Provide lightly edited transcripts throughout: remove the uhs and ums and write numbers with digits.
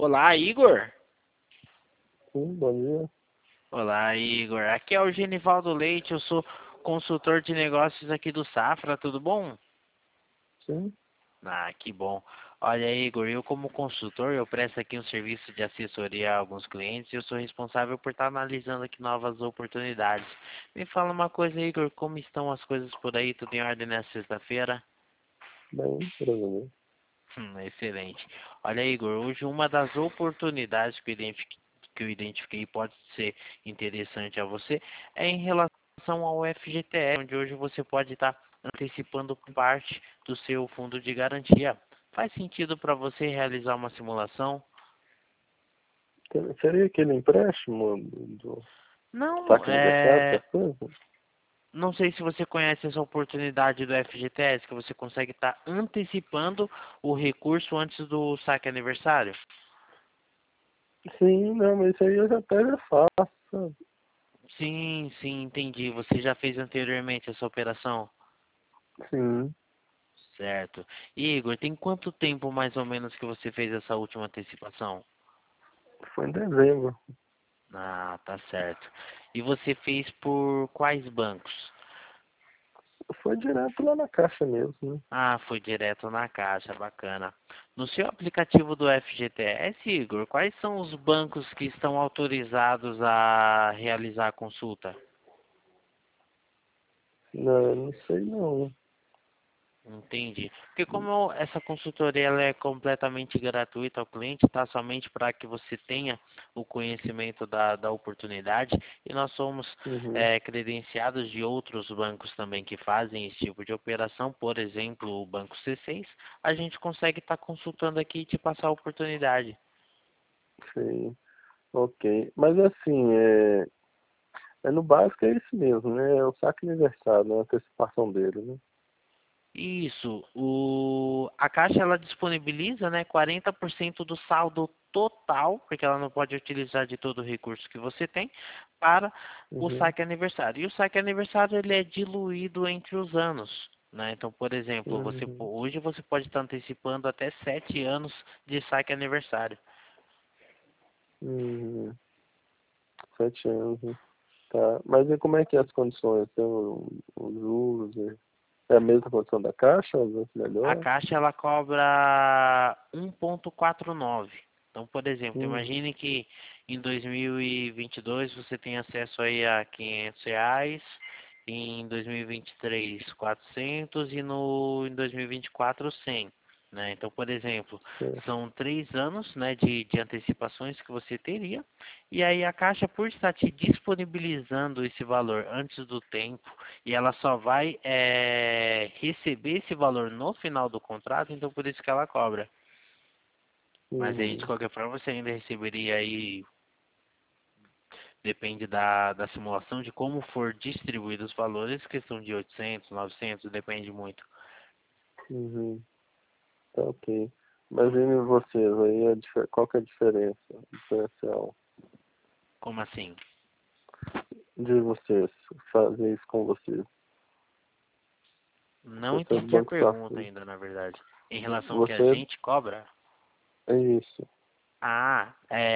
Olá, Igor. Sim, bom dia. Olá, Igor. Aqui é o Genivaldo Leite, eu sou consultor de negócios aqui do Safra, tudo bom? Sim, Ah, que bom. Olha, Igor, eu como consultor, eu presto aqui um serviço de assessoria a alguns clientes e eu sou responsável por estar analisando aqui novas oportunidades. Me fala uma coisa, Igor, como estão as coisas por aí? Tudo em ordem nessa sexta-feira? bem, provavelmente. Excelente. Olha, Igor, hoje uma das oportunidades que eu identifiquei pode ser interessante a você é em relação ao FGTS, onde hoje você pode estar antecipando parte do seu fundo de garantia. Faz sentido para você realizar uma simulação? Seria aquele empréstimo do Não, saque aniversário, essas coisas? não sei se você conhece essa oportunidade do FGTS, que você consegue estar antecipando o recurso antes do saque aniversário. Sim, não, mas isso aí eu já até já faço, sabe? Sim, sim, entendi. Você já fez anteriormente essa operação? Sim, Certo. Igor, tem quanto tempo mais ou menos que você fez essa última antecipação? foi em dezembro. Ah, tá certo. E você fez por quais bancos? Foi direto lá na caixa mesmo, né? Ah, foi direto na caixa, bacana. No seu aplicativo do FGTS, Igor, quais são os bancos que estão autorizados a realizar a consulta? Não, não sei não. Entendi. Porque como essa consultoria ela é completamente gratuita ao cliente, tá? Somente para que você tenha o conhecimento da oportunidade e nós somos Uhum, credenciados de outros bancos também que fazem esse tipo de operação, por exemplo, o Banco C6, a gente consegue estar consultando aqui e te passar a oportunidade. sim, ok. Mas assim, é no básico é isso mesmo, né? É o saque aniversário, né? A antecipação dele, né? Isso, a Caixa ela disponibiliza, né, 40% do saldo total, porque ela não pode utilizar de todo o recurso que você tem, para o Uhum, saque aniversário. E o saque aniversário ele é diluído entre os anos, né? Então, por exemplo, uhum, hoje você pode estar antecipando até 7 anos de saque aniversário. uhum. 7 anos, né? Tá. Mas e como é que é as condições? Tem os juros? É a mesma condição da Caixa, ou às vezes A melhor? Caixa ela cobra 1,49. Então, por exemplo, Uhum, imagine que em 2022 você tem acesso aí a R$ 500, em 2023 400 e em 2024 100. Né? Então, por exemplo, certo. são 3 anos, né, de antecipações que você teria, e aí a Caixa, por estar te disponibilizando esse valor antes do tempo, e ela só vai receber esse valor no final do contrato, então por isso que ela cobra. Mas aí, de Uhum, qualquer forma, você ainda receberia aí, depende da simulação, de como for distribuídos os valores, questão de 800, 900, depende muito. uhum, tá ok. Mas e vocês aí, qual que é a diferença, diferencial Como assim? de vocês, fazer isso com vocês? Não Vocês entendi a banco pergunta safra. ainda, na verdade. Em relação ao que a Você gente cobra? é isso. Ah,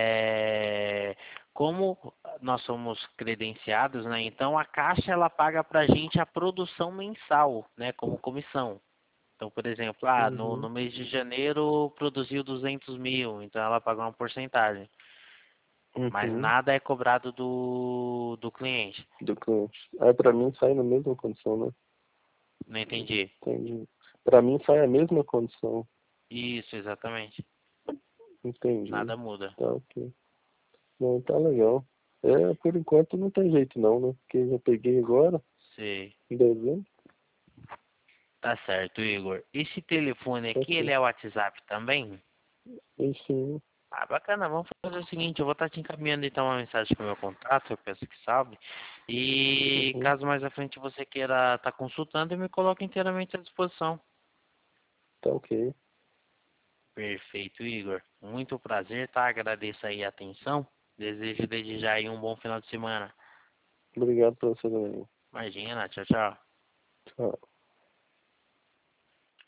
como nós somos credenciados, né? Então a Caixa ela paga para a gente a produção mensal, né? Como comissão. Então, por exemplo, no Uhum, mês de janeiro produziu 200 mil, então ela paga uma porcentagem. Mas uhum, nada é cobrado do cliente. do cliente. Aí pra mim sai na mesma condição, né? Não entendi. Entendi. Pra mim sai a mesma condição. Isso, exatamente. Entendi. Nada muda. Tá ok. Não, tá legal. É, por enquanto não tem jeito não, né? Porque eu já peguei agora, Sei. em dezembro. Tá certo, Igor. Esse telefone Tá aqui, ele ok. é WhatsApp também? Enfim. Ah, bacana. Vamos fazer o seguinte, eu vou estar te encaminhando então uma mensagem com o meu contato, eu peço que salve. E Uhum. caso mais à frente você queira estar consultando, eu me coloco inteiramente à disposição. Tá ok. Perfeito, Igor. Muito prazer, tá? Agradeço aí a atenção. Desejo desde já aí um bom final de semana. Obrigado pela sua também. Imagina, tchau, tchau. Tchau.